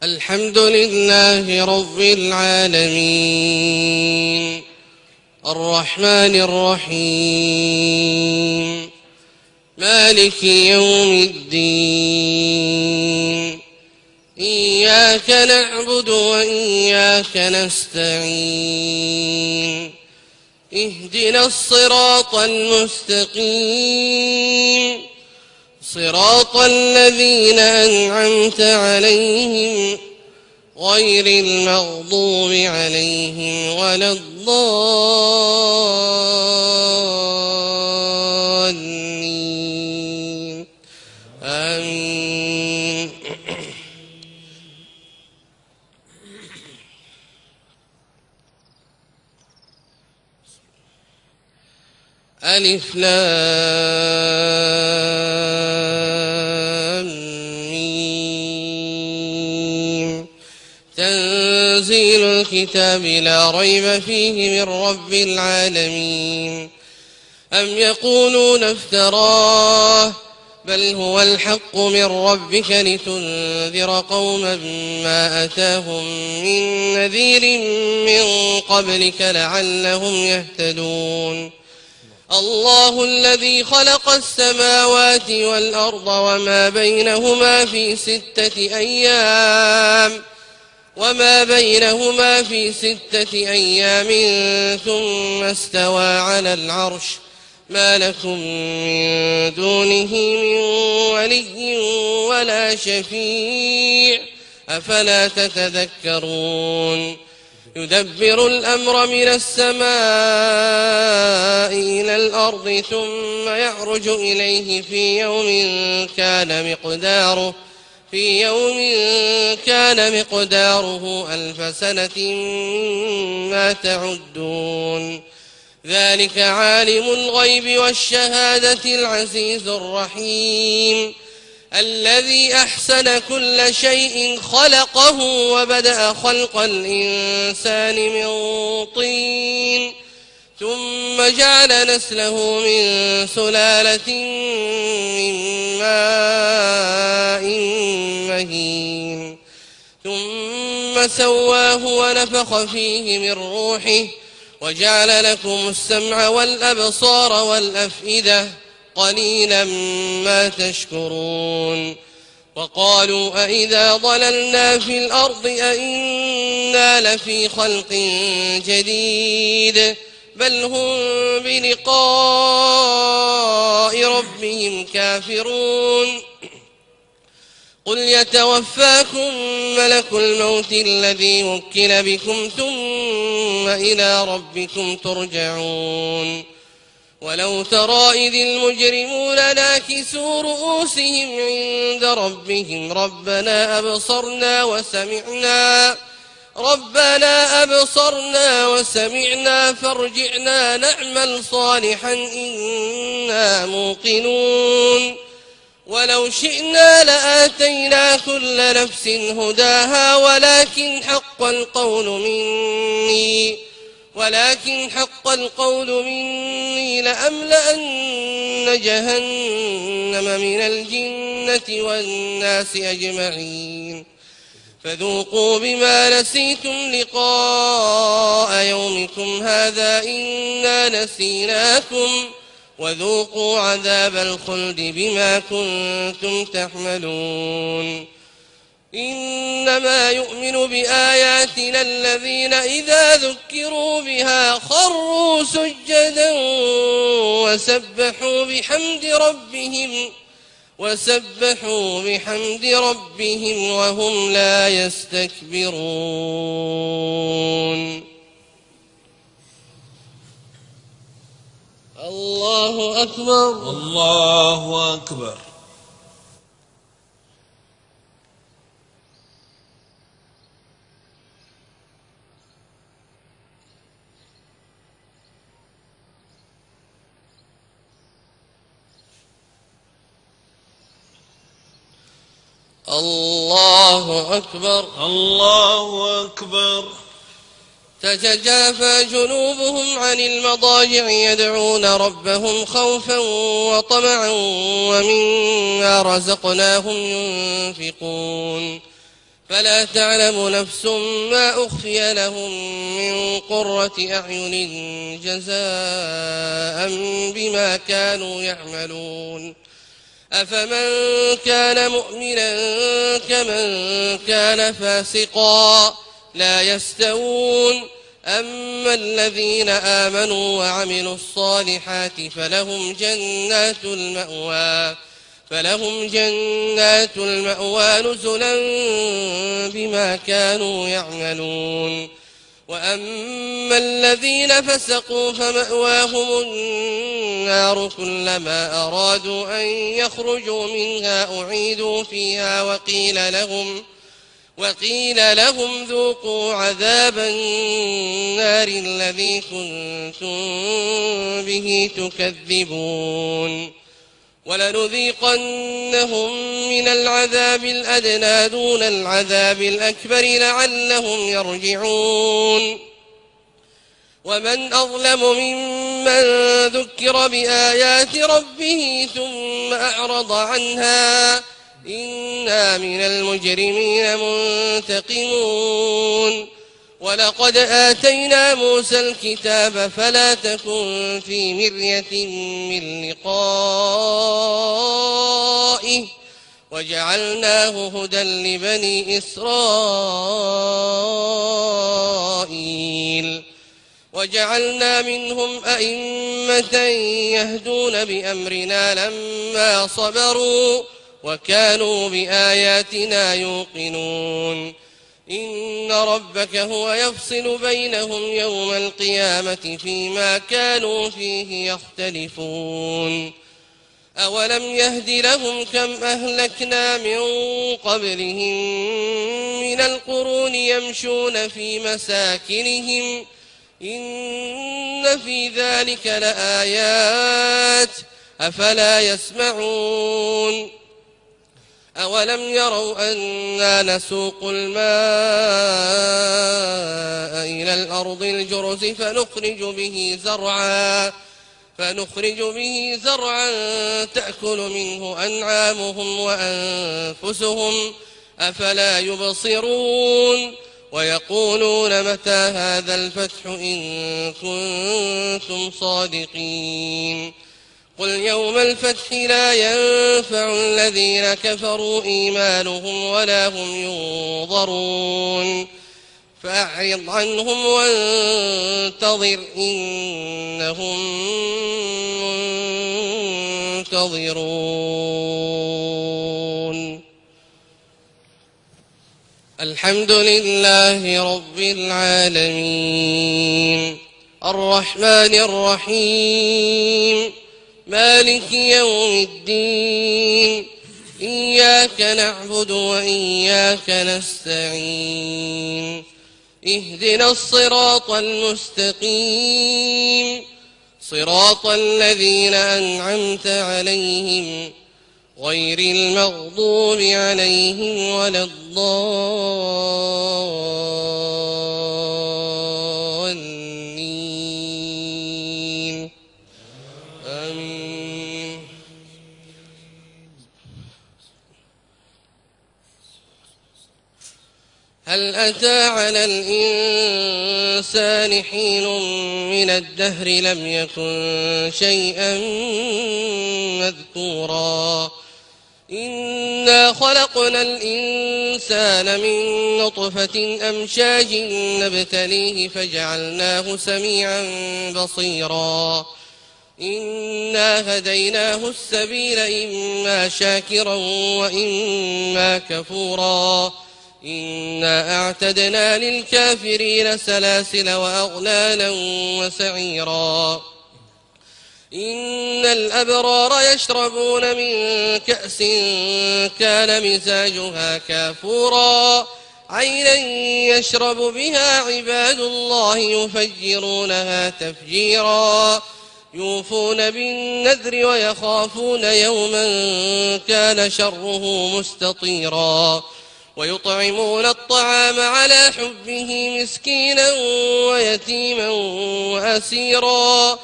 الحمد لله رب العالمين الرحمن الرحيم مالك يوم الدين إياك نعبد وإياك نستعين اهدنا الصراط المستقيم صراط الذين أنعمت عليهم غير المغضوب عليهم ولا الضالين آمين. ألف لام ميم تنزيل الكتاب لا ريب فيه من رب العالمين. أم يقولون افتراه بل هو الحق من ربك لتنذر قوما ما أتاهم من نذير من قبلك لعلهم يهتدون. الله الذي خلق السماوات والأرض وما بينهما في 6 أيام ثم استوى على العرش ما لكم من دونه من ولي ولا شفيع أفلا تتذكرون. يدبر الأمر من السماء إلى الأرض ثم يعرج إليه في يوم كان مقداره 1000 سنة مما تعدون. ذلك عالم الغيب والشهادة العزيز الرحيم الذي أحسن كل شيء خلقه وبدأ خلق الإنسان من طين ثم جعل نسله من سلالة من ماء مهين ثم سواه ونفخ فيه من روحه وجعل لكم السمع والأبصار والأفئدة قليلا ما تشكرون. وقالوا أئذا ضللنا في الأرض أئنا لفي خلق جديد بل هم بلقاء ربهم كافرون. قل يتوفاكم ملك الموت الذي وكل بكم ثم إلى ربكم ترجعون. ولو ترى إذ المجرمون ناكسوا رؤوسهم عند ربهم ربنا أبصرنا وسمعنا فارجعنا نعمل صالحا إنا موقنون. ولو شئنا لآتينا كل نفس هداها ولكن حق القول مني لأملأن جهنم من الجنة والناس أجمعين. فذوقوا بما نسيتم لقاء يومكم هذا إنا نسيناكم وذوقوا عذاب الخلد بما كنتم تحملون. إنما يؤمن بآياتنا الذين إذا ذكروا بها خروا سجدا وسبحوا بحمد ربهم وهم لا يستكبرون. الله أكبر الله أكبر. الله أكبر الله أكبر. تتجافى جنوبهم عن المضاجع يدعون ربهم خوفا وطمعا ومما رزقناهم ينفقون فلا تعلم نفس ما أخفي لهم من قرة أعين جزاء بما كانوا يعملون أفمن كان مؤمنا كمن كان فاسقا لا يستوون أما الذين آمنوا وعملوا الصالحات فلهم جنات المأوى نزلا بما كانوا يعملون وأما الذين فسقوا فمأواهم النار كلما أرادوا أن يخرجوا منها أعيدوا فيها وقيل لهم ذوقوا عذاب النار الذي كنتم به تكذبون ولنذيقنهم من العذاب الأدنى دون العذاب الأكبر لعلهم يرجعون ومن أظلم ممن ذكر بآيات ربه ثم أعرض عنها إنا من المجرمين منتقمون ولقد آتينا موسى الكتاب فلا تكن في مرية من لقائه وجعلناه هدى لبني إسرائيل وجعلنا منهم أئمة يهدون بأمرنا لما صبروا وكانوا بآياتنا يوقنون إن ربك هو يفصل بينهم يوم القيامة فيما كانوا فيه يختلفون أولم يهد لهم كم أهلكنا من قبلهم من القرون يمشون في مساكنهم إن في ذلك لآيات أفلا يسمعون أولم يروا أنا نسوق الماء إلى الأرض الجرز فنخرج به زرعا تأكل منه أنعامهم وأنفسهم أفلا يبصرون ويقولون متى هذا الفتح إن كنتم صادقين قل يوم الفتح لا ينفع الذين كفروا إيمانهم ولا هم ينظرون فأعرض عنهم وانتظر إنهم منتظرون الحمد لله رب العالمين الرحمن الرحيم مالك يوم الدين إياك نعبد وإياك نستعين اهدنا الصراط المستقيم صراط الذين أنعمت عليهم غير المغضوب عليهم ولا الضالين آمين هل أتى على الإنسان حين من الدهر لم يكن شيئا مذكورا إنا خلقنا الإنسان من نطفة أمشاج نبتليه فجعلناه سميعا بصيرا إنا هديناه السبيل إما شاكرا وإما كفورا إنا أعتدنا للكافرين سلاسل وأغلالا وسعيرا إن الأبرار يشربون من كأس كان مزاجها كافورا عينا يشرب بها عباد الله يفجرونها تفجيرا يوفون بالنذر ويخافون يوما كان شره مستطيرا ويطعمون الطعام على حبه مسكينا ويتيما وأسيرا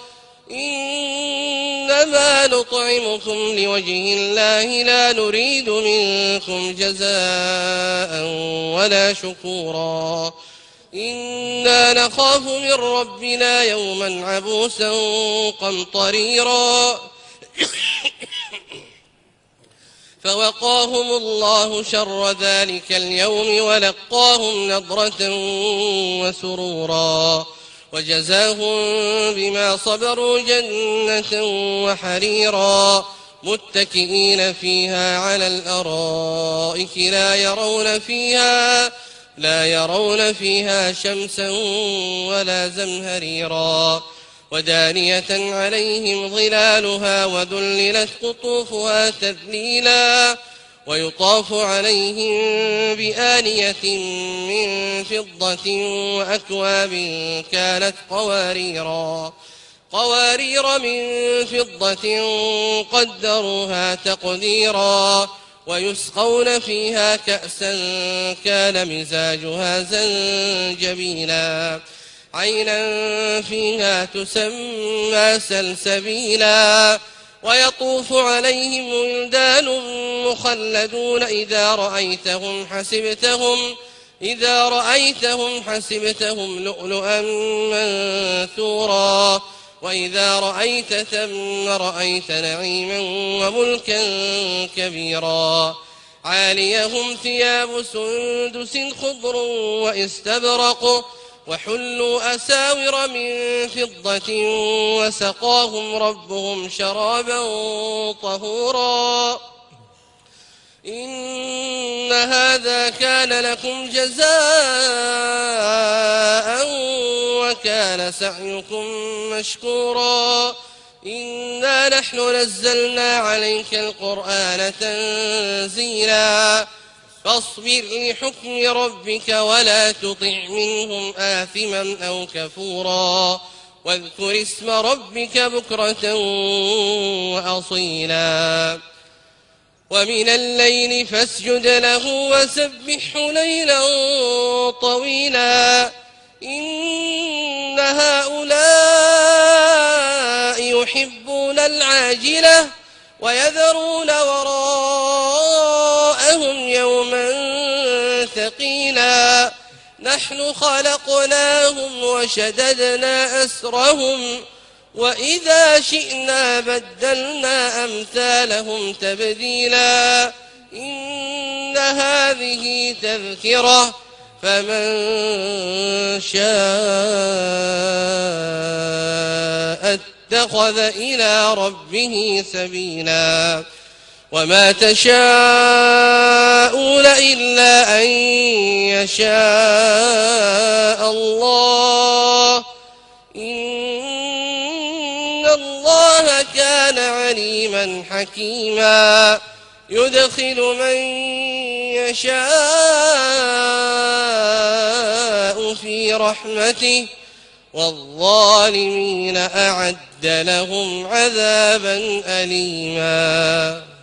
إنما نطعمكم لوجه الله لا نريد منكم جزاء ولا شكورا إنا نخاف من ربنا يوما عبوسا قمطريرا فوقاهم الله شر ذلك اليوم ولقاهم نضرة وسرورا وجزاهم بما صبروا جنة وحريرا متكئين فيها على الأرائك لا يرون فيها شمسا ولا زمهريرا ودانية عليهم ظلالها وذللت قطوفها تذليلا ويطاف عليهم بآنية من فضة وأكواب كانت قوارير من فضة قدروها تقديرا ويسقون فيها كأسا كان مزاجها زنجبيلا عينا فيها تسمى سلسبيلا ويطوف عليهم ولدان مخلدون إذا رأيتهم حسبتهم لؤلؤا منثورا وإذا رأيت ثم رأيت نعيما وملكا كبيرا عاليهم ثياب سندس خضر واستبرق وحلوا أساور من فضة وسقاهم ربهم شرابا طهورا إن هذا كان لكم جزاء وكان سعيكم مشكورا إنا نحن نزلنا عليك القرآن تنزيلا فاصبر لحكم ربك ولا تطع منهم آثما أو كفورا واذكر اسم ربك بكرة وأصيلا ومن الليل فاسجد له وسبحه ليلا طويلا إن هؤلاء يحبون العاجلة ويذرون وراءهم يوما ثقيلا نحن خلقناهم وشددنا أسرهم وإذا شئنا بدلنا أمثالهم تبديلا إن هذه تذكرة فمن شاء اتخذ إلى ربه سبيلا وما تشاءون إلا أن يشاء الله إن الله كان عليما حكيما يدخل من يشاء في رحمته والظالمين أعد لهم عذابا أليما